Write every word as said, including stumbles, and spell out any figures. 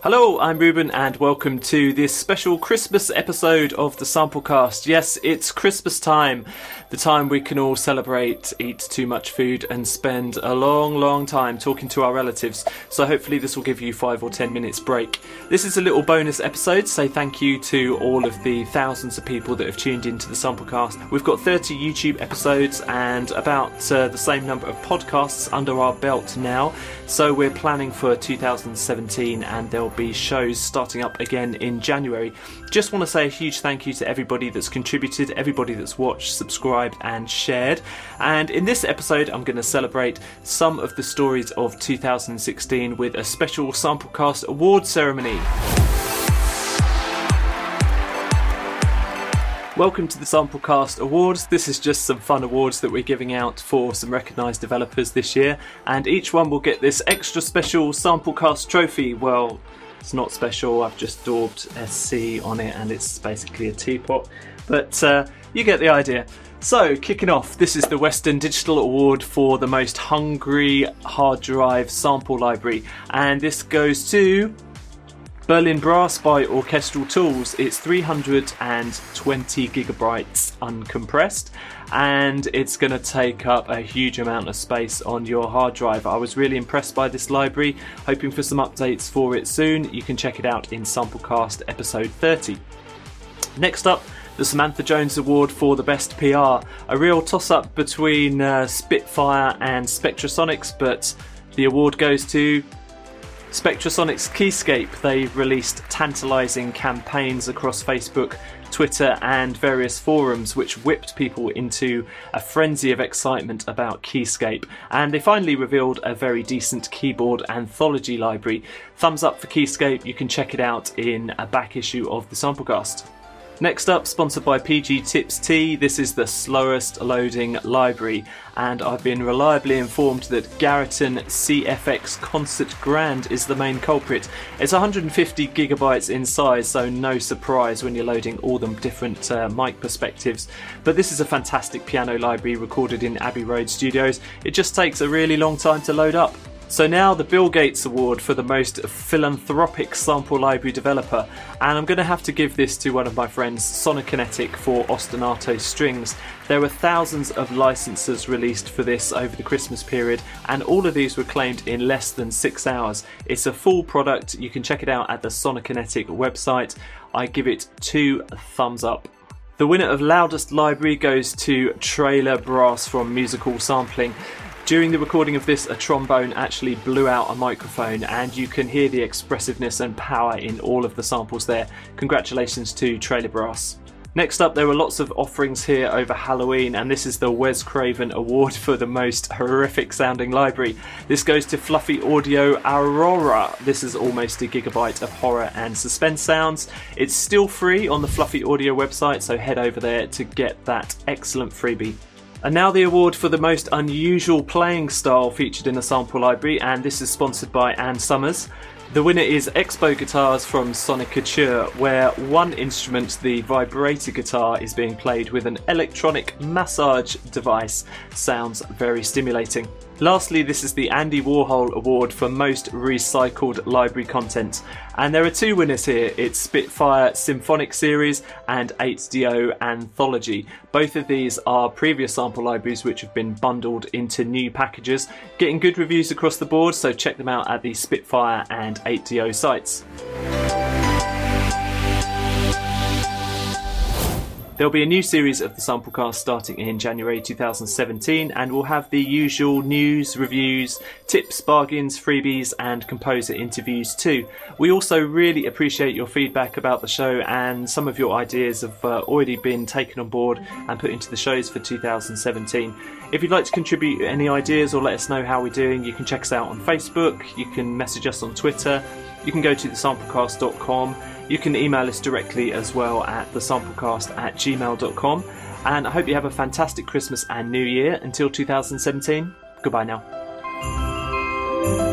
Hello, I'm Ruben and welcome to this special Christmas episode of the Samplecast. Yes, it's Christmas time, the time we can all celebrate, eat too much food and spend a long, long time talking to our relatives. So hopefully this will give you five or ten minutes break. This is a little bonus episode, so thank you to all of the thousands of people that have tuned into the Samplecast. We've got thirty YouTube episodes and about uh, the same number of podcasts under our belt now. So we're planning for two thousand seventeen and there'll be shows starting up again in January. Just want to say a huge thank you to everybody that's contributed, everybody that's watched, subscribed and shared. And in this episode I'm going to celebrate some of the stories of two thousand sixteen with a special Samplecast award ceremony. Welcome to the Samplecast Awards. This is just some fun awards that we're giving out for some recognised developers this year, and each one will get this extra special Samplecast trophy. Well, it's not special, I've just daubed S C on it and it's basically a teapot, but uh, you get the idea. So, kicking off, this is the Western Digital Award for the most hungry hard drive sample library, and this goes to Berlin Brass by Orchestral Tools. It's three hundred twenty gigabytes uncompressed and it's going to take up a huge amount of space on your hard drive. I was really impressed by this library, hoping for some updates for it soon. You can check it out in Samplecast episode thirty. Next up, the Samantha Jones Award for the Best P R. A real toss-up between uh, Spitfire and Spectrasonics, but the award goes to Spectrasonics Keyscape. They released tantalising campaigns across Facebook, Twitter and various forums which whipped people into a frenzy of excitement about Keyscape, and they finally revealed a very decent keyboard anthology library. Thumbs up for Keyscape, you can check it out in a back issue of the Samplecast. Next up, sponsored by P G Tips T, this is the slowest loading library, and I've been reliably informed that Garriton C F X Concert Grand is the main culprit. It's one hundred fifty gigabytes in size, so no surprise when you're loading all the different uh, mic perspectives. But this is a fantastic piano library recorded in Abbey Road Studios. It just takes a really long time to load up. So now the Bill Gates Award for the most philanthropic sample library developer, and I'm going to have to give this to one of my friends, Sonokinetic, for Ostinato Strings. There were thousands of licenses released for this over the Christmas period, and all of these were claimed in less than six hours. It's a full product, you can check it out at the Sonokinetic website. I give it two thumbs up. The winner of Loudest Library goes to Trailer Brass from Musical Sampling. During the recording of this, a trombone actually blew out a microphone and you can hear the expressiveness and power in all of the samples there. Congratulations to Trailer Brass. Next up, there were lots of offerings here over Halloween, and this is the Wes Craven Award for the most horrific sounding library. This goes to Fluffy Audio Aurora. This is almost a gigabyte of horror and suspense sounds. It's still free on the Fluffy Audio website, so head over there to get that excellent freebie. And now the award for the most unusual playing style featured in a sample library, and this is sponsored by Ann Summers. The winner is Expo Guitars from Sonicature, where one instrument, the vibrator guitar, is being played with an electronic massage device. Sounds very stimulating. Lastly, this is the Andy Warhol Award for most recycled library content, and there are two winners here. It's Spitfire Symphonic Series and H D O Anthology. Both of these are previous sample libraries which have been bundled into new packages, getting good reviews across the board, so check them out at the Spitfire and H D O sites. There'll be a new series of the Samplecast starting in January two thousand seventeen, and we'll have the usual news, reviews, tips, bargains, freebies and composer interviews too. We also really appreciate your feedback about the show, and some of your ideas have uh, already been taken on board and put into the shows for two thousand seventeen. If you'd like to contribute any ideas or let us know how we're doing, you can check us out on Facebook, you can message us on Twitter, you can go to the samplecast dot com. You can email us directly as well at the samplecast at gmail dot com. And I hope you have a fantastic Christmas and New Year. Until two thousand seventeen, goodbye now.